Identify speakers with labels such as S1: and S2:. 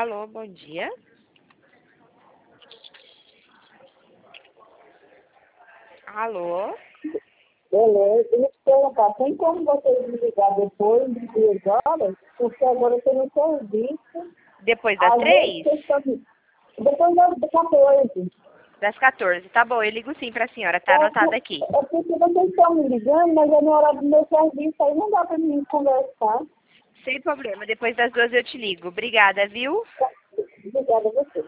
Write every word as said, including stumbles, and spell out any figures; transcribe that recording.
S1: Alô, bom dia. Alô?
S2: Beleza, deixa eu te perguntar, tem como vocês me ligar depois de duas horas? Porque agora eu tenho serviço.
S1: Depois das
S2: Às
S1: três?
S2: vezes vocês estão... Depois das quatorze.
S1: Das quatorze, tá bom, eu ligo sim pra senhora, tá
S2: É,
S1: anotado aqui.
S2: é porque vocês estão me ligando, mas é no horário do meu serviço, aí não dá para mim conversar.
S1: Sem problema, depois das duas eu te ligo. Obrigada, viu?
S2: Obrigada a você.